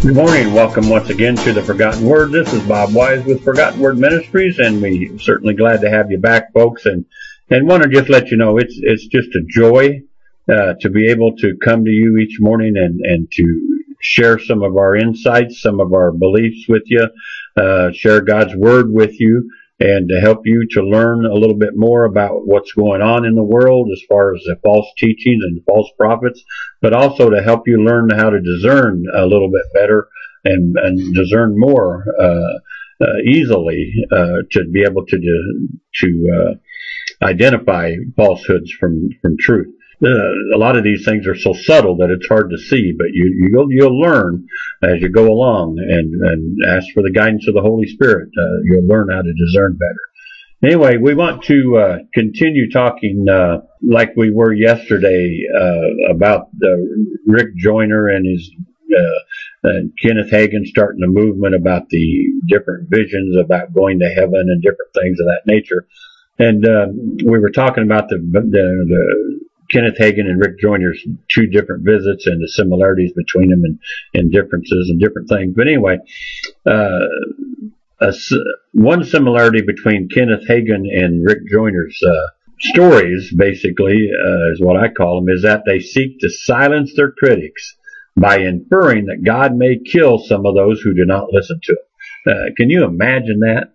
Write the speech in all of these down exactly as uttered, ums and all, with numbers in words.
Good morning. Welcome once again to the Forgotten Word. This is Bob Wise with Forgotten Word Ministries, and we're certainly glad to have you back, folks. And and want to just let you know it's it's just a joy uh, to be able to come to you each morning and and to share some of our insights, some of our beliefs with you, uh, share God's Word with you, and to help you to learn a little bit more about what's going on in the world as far as the false teachings and false prophets, but also to help you learn how to discern a little bit better and, and discern more uh, uh, easily uh, to be able to to uh, identify falsehoods from from truth. Uh, a lot of these things are so subtle that it's hard to see, but you, you'll, you'll learn as you go along and, and ask for the guidance of the Holy Spirit. Uh, you'll learn how to discern better. Anyway, we want to uh, continue talking uh, like we were yesterday uh, about uh, Rick Joyner and his uh, and Kenneth Hagin starting a movement about the different visions about going to heaven and different things of that nature. And uh, we were talking about the the, the Kenneth Hagin and Rick Joyner's two different visits and the similarities between them and, and differences and different things. But anyway, uh, a, one similarity between Kenneth Hagin and Rick Joyner's uh, stories, basically, uh, is what I call them, is that they seek to silence their critics by inferring that God may kill some of those who do not listen to him. Uh, can you imagine that?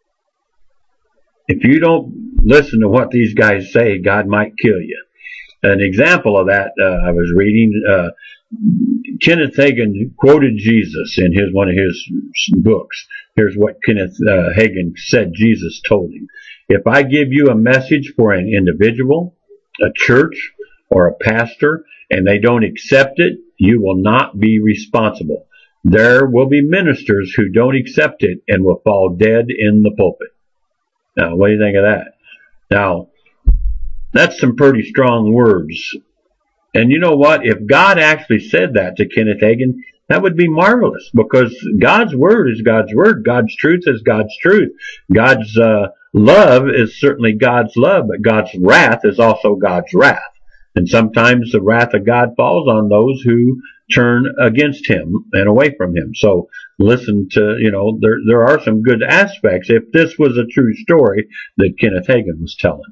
If you don't listen to what these guys say, God might kill you. An example of that, uh, I was reading, uh, Kenneth Hagin quoted Jesus in his one of his books. Here's what Kenneth uh, Hagin said Jesus told him. If I give you a message for an individual, a church, or a pastor, and they don't accept it, you will not be responsible. There will be ministers who don't accept it and will fall dead in the pulpit. Now, what do you think of that? Now, that's some pretty strong words. And you know what? If God actually said that to Kenneth Hagin, that would be marvelous, because God's word is God's word. God's truth is God's truth. God's uh, love is certainly God's love, but God's wrath is also God's wrath. And sometimes the wrath of God falls on those who turn against him and away from him. So listen to, you know, there there are some good aspects if this was a true story that Kenneth Hagin was telling.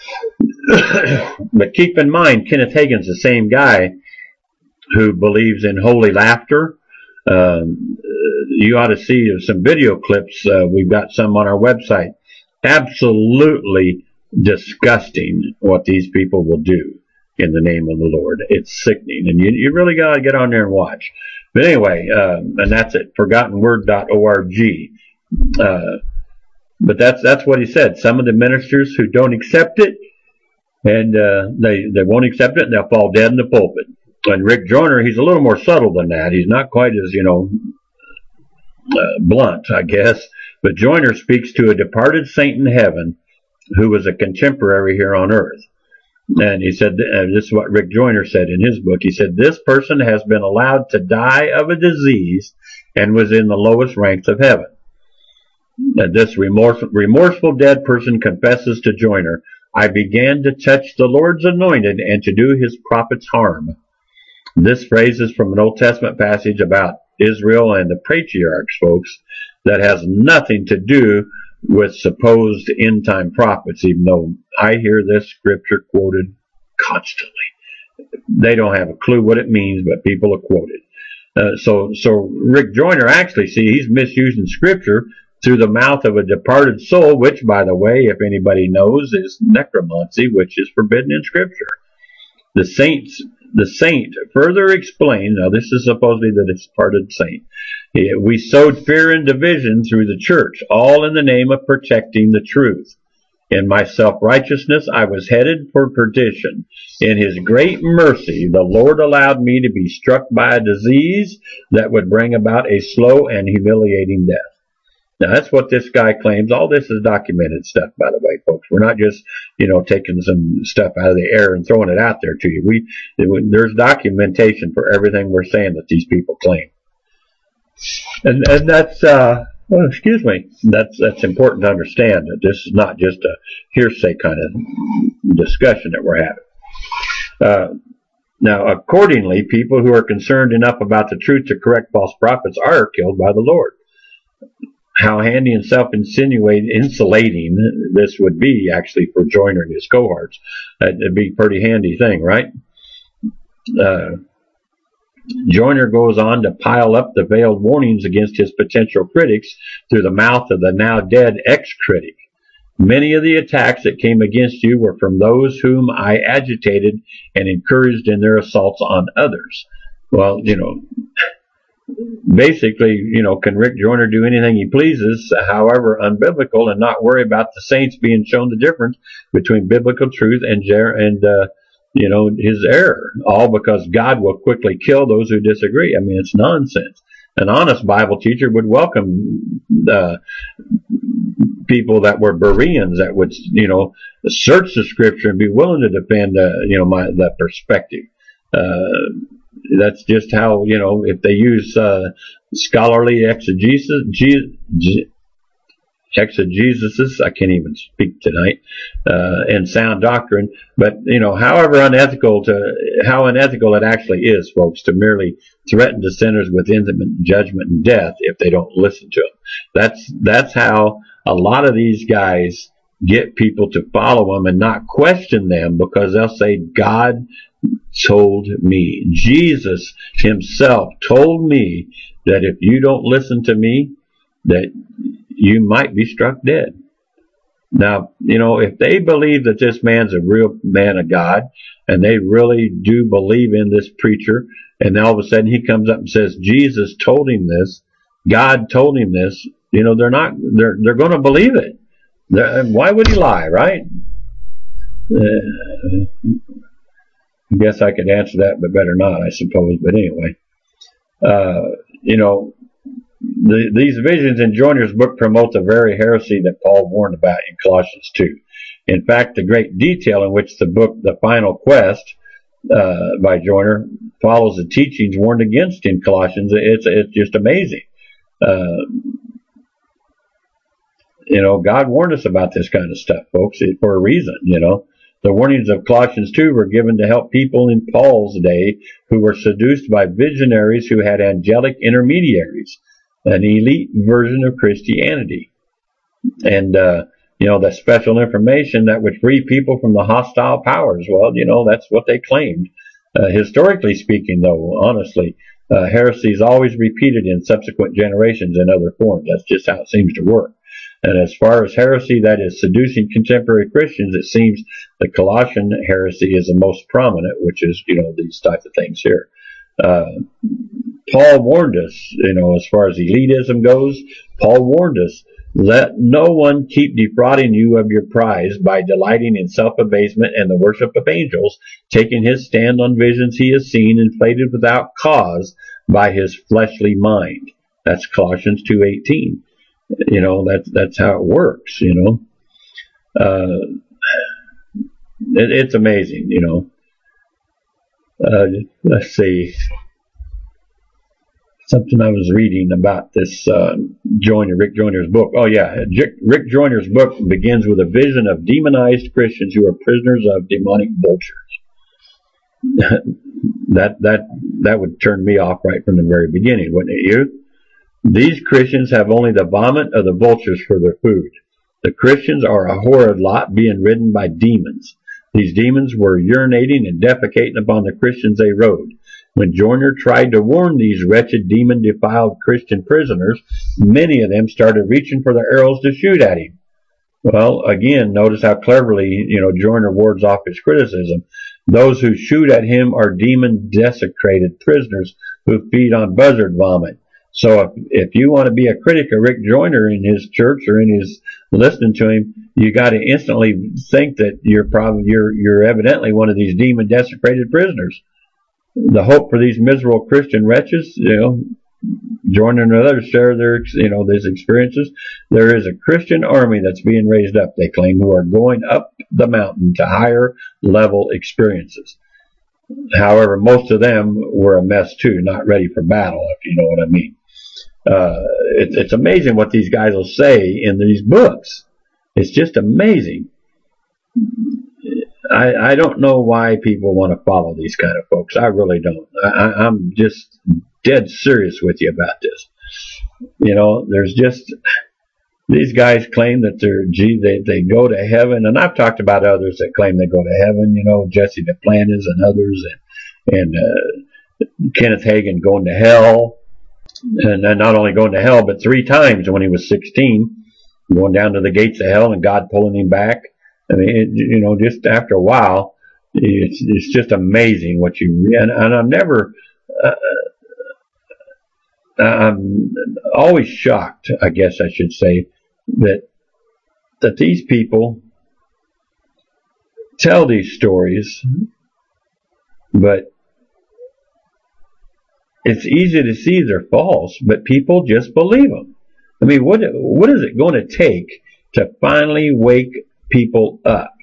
But keep in mind, Kenneth Hagin's the same guy who believes in holy laughter. Um, you ought to see some video clips. Uh, we've got some on our website. Absolutely disgusting what these people will do in the name of the Lord. It's sickening, and you, you really got to get on there and watch. But anyway, um, and that's it, forgotten word dot org. Uh, But that's that's what he said. Some of the ministers who don't accept it, and uh, they they won't accept it, and they'll fall dead in the pulpit. And Rick Joyner, he's a little more subtle than that. He's not quite as, you know, uh, blunt, I guess. But Joyner speaks to a departed saint in heaven who was a contemporary here on earth. And he said, uh, this is what Rick Joyner said in his book. He said, this person has been allowed to die of a disease and was in the lowest ranks of heaven. And this remorse, remorseful dead person confesses to Joyner, I began to touch the Lord's anointed and to do his prophets harm. This phrase is from an Old Testament passage about Israel and the patriarchs, folks, that has nothing to do with supposed end-time prophets, even though I hear this scripture quoted constantly. They don't have a clue what it means, but people are quoted. Uh, so, so Rick Joyner actually, see, he's misusing scripture through the mouth of a departed soul, which, by the way, if anybody knows, is necromancy, which is forbidden in Scripture. The saints, the saint further explained, now this is supposedly the departed saint, we sowed fear and division through the church, all in the name of protecting the truth. In my self-righteousness, I was headed for perdition. In his great mercy, the Lord allowed me to be struck by a disease that would bring about a slow and humiliating death. Now, that's what this guy claims. All this is documented stuff, by the way, folks. We're not just, you know, taking some stuff out of the air and throwing it out there to you. We, there's documentation for everything we're saying that these people claim. And, and that's, uh, well, excuse me, that's, that's important to understand that this is not just a hearsay kind of discussion that we're having. Uh, Now, accordingly, people who are concerned enough about the truth to correct false prophets are killed by the Lord. How handy and self-insinuating, insulating this would be, actually, for Joyner and his cohorts. That'd be a pretty handy thing, right? Uh, Joyner goes on to pile up the veiled warnings against his potential critics through the mouth of the now dead ex-critic. Many of the attacks that came against you were from those whom I agitated and encouraged in their assaults on others. Well, you know, basically, you know, can Rick Joyner do anything he pleases, however unbiblical, and not worry about the saints being shown the difference between biblical truth and, and uh, you know, his error, all because God will quickly kill those who disagree. I mean, it's nonsense. An honest Bible teacher would welcome uh, people that were Bereans, that would, you know, search the Scripture and be willing to defend, uh, you know, my that perspective. Uh, that's just how, you know, if they use uh, scholarly exegesis, ge, ge, exegesis, I can't even speak tonight, uh, and sound doctrine, but, you know, however unethical to, how unethical it actually is, folks, to merely threaten the sinners with instant judgment and death if they don't listen to them. That's, that's how a lot of these guys get people to follow them and not question them, because they'll say, God told me, Jesus himself told me that if you don't listen to me, that you might be struck dead. Now, you know, if they believe that this man's a real man of God, and they really do believe in this preacher, and all of a sudden he comes up and says, Jesus told him this, God told him this, you know, they're not, they're, they're going to believe it. They're, why would he lie, right? Uh, I guess I could answer that, but better not, I suppose. But anyway, uh, you know, the, these visions in Joyner's book promote the very heresy that Paul warned about in Colossians two. In fact, the great detail in which the book, The Final Quest, uh, by Joyner, follows the teachings warned against in Colossians, it's, it's just amazing. Uh, you know, God warned us about this kind of stuff, folks, for a reason, you know. The warnings of Colossians two were given to help people in Paul's day who were seduced by visionaries who had angelic intermediaries, an elite version of Christianity. And, uh, you know, the special information that would free people from the hostile powers. Well, you know, that's what they claimed. Uh, historically speaking, though, honestly, uh, heresy is always repeated in subsequent generations in other forms. That's just how it seems to work. And as far as heresy that is seducing contemporary Christians, it seems the Colossian heresy is the most prominent, which is, you know, these types of things here. Uh, Paul warned us, you know, as far as elitism goes, Paul warned us, let no one keep defrauding you of your prize by delighting in self-abasement and the worship of angels, taking his stand on visions he has seen, inflated without cause by his fleshly mind. That's Colossians two eighteen. You know, that's, that's how it works, you know. Uh, it, it's amazing, you know. Uh, let's see. Something I was reading about this uh, Joyner, Rick Joyner's book. Oh, yeah. Rick Joyner's book begins with a vision of demonized Christians who are prisoners of demonic vultures. that, that, that would turn me off right from the very beginning, wouldn't it, you? These Christians have only the vomit of the vultures for their food. The Christians are a horrid lot being ridden by demons. These demons were urinating and defecating upon the Christians they rode. When Joyner tried to warn these wretched demon-defiled Christian prisoners, many of them started reaching for their arrows to shoot at him. Well, again, notice how cleverly, you know, Joyner wards off his criticism. Those who shoot at him are demon-desecrated prisoners who feed on buzzard vomit. So if, if you want to be a critic of Rick Joyner in his church or in his listening to him, you got to instantly think that you're probably you're you're evidently one of these demon desecrated prisoners. The hope for these miserable Christian wretches, you know, Joyner and others share their you know these experiences. There is a Christian army that's being raised up, they claim, who are going up the mountain to higher level experiences. However, most of them were a mess too, not ready for battle, if you know what I mean. Uh, it, it's amazing what these guys will say in these books. It's just amazing. I, I don't know why people want to follow these kind of folks. I really don't. I, I'm just dead serious with you about this. You know, there's just, these guys claim that they're, gee, they, they go to heaven. And I've talked about others that claim they go to heaven, you know, Jesse Duplantis and others, and, and uh, Kenneth Hagin going to hell. And, and not only going to hell, but three times when he was sixteen, going down to the gates of hell and God pulling him back. I mean, it, you know, just after a while, it's, it's just amazing what you, and, and I'm never, uh, I'm always shocked, I guess I should say, that, that these people tell these stories, but it's easy to see they're false, but people just believe them. I mean, what, what is it going to take to finally wake people up?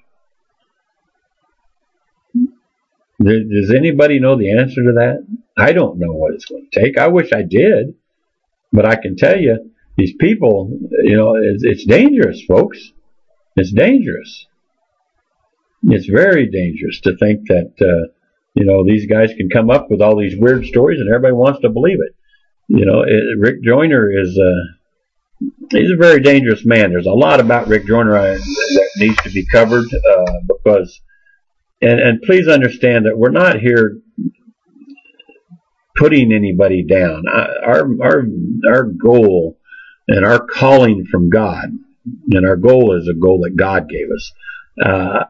Does anybody know the answer to that? I don't know what it's going to take. I wish I did. But I can tell you, these people, you know, it's, it's dangerous, folks. It's dangerous. It's very dangerous to think that, uh, you know, these guys can come up with all these weird stories and everybody wants to believe it. You know, it, Rick Joyner is, uh, he's a very dangerous man. There's a lot about Rick Joyner uh, that needs to be covered, uh, because, and, and please understand that we're not here putting anybody down. Our, our, our goal and our calling from God, and our goal is a goal that God gave us. Uh,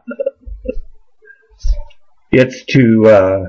it's to, uh,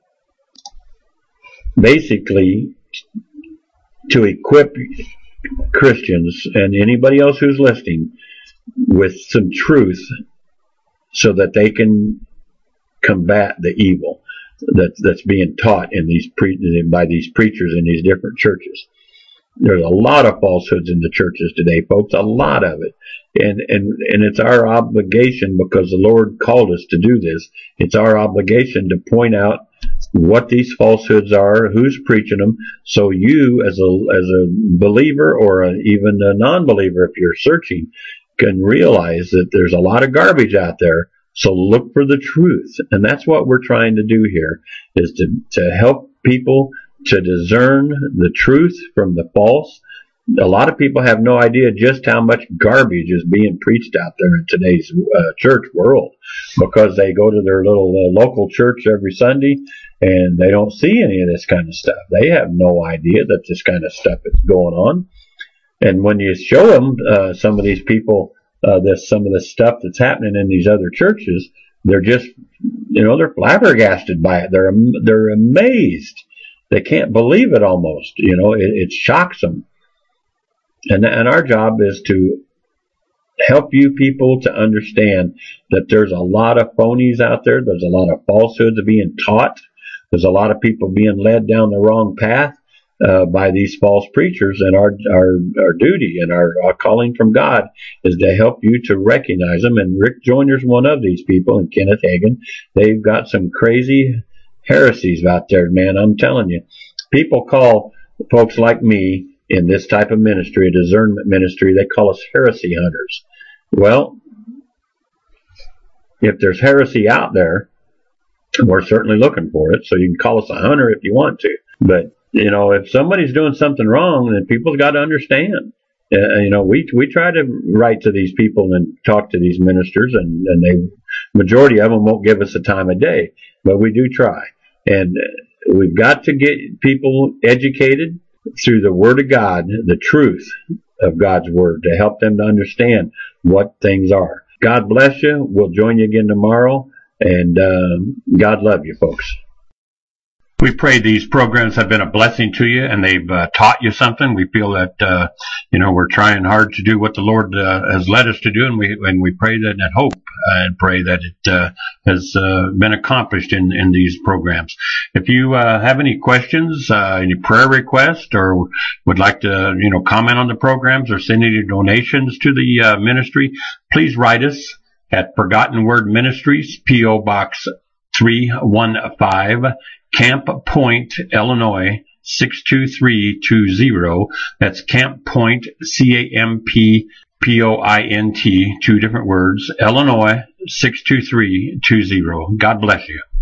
basically to equip Christians and anybody else who's listening with some truth so that they can combat the evil that's, that's being taught in these pre- by these preachers in these different churches. There's a lot of falsehoods in the churches today, folks, a lot of it. And, and, and it's our obligation, because the Lord called us to do this, it's our obligation to point out what these falsehoods are, who's preaching them, so you as a, as a believer or a, even a non-believer, if you're searching, can realize that there's a lot of garbage out there. So look for the truth. And that's what we're trying to do here, is to, to help people to discern the truth from the false. A lot of people have no idea just how much garbage is being preached out there in today's uh, church world, because they go to their little uh, local church every Sunday and they don't see any of this kind of stuff. They have no idea that this kind of stuff is going on. And when you show them uh, some of these people, uh, this some of the stuff that's happening in these other churches, they're just, you know, they're flabbergasted by it. They're they're amazed. They can't believe it almost. You know, it, it shocks them. And, and our job is to help you people to understand that there's a lot of phonies out there. There's a lot of falsehoods being taught. There's a lot of people being led down the wrong path uh, by these false preachers. And our our, our duty and our, our calling from God is to help you to recognize them. And Rick Joyner's one of these people, and Kenneth Hagin. They've got some crazy heresies out there, man. I'm telling you. People call folks like me in this type of ministry, a discernment ministry, they call us heresy hunters. Well, if there's heresy out there, we're certainly looking for it. So you can call us a hunter if you want to. But, you know, if somebody's doing something wrong, then people's got to understand. Uh, you know, we we try to write to these people and talk to these ministers, and, and they, majority of them won't give us the time of day, but we do try. And we've got to get people educated through the Word of God, the truth of God's Word, to help them to understand what things are. God bless you. We'll join you again tomorrow, and um, God love you, folks. We pray these programs have been a blessing to you, and they've uh, taught you something. We feel that, uh, you know, we're trying hard to do what the Lord uh, has led us to do, and we and we pray that and hope uh, and pray that it uh, has uh, been accomplished in, in these programs. If you uh, have any questions, uh, any prayer requests, or would like to, you know, comment on the programs or send any donations to the uh, ministry, please write us at Forgotten Word Ministries, P O Box three one five, Camp Point, Illinois, six two three two zero. That's Camp Point, C A M P P O I N T, two different words, Illinois six two three two zero. God bless you.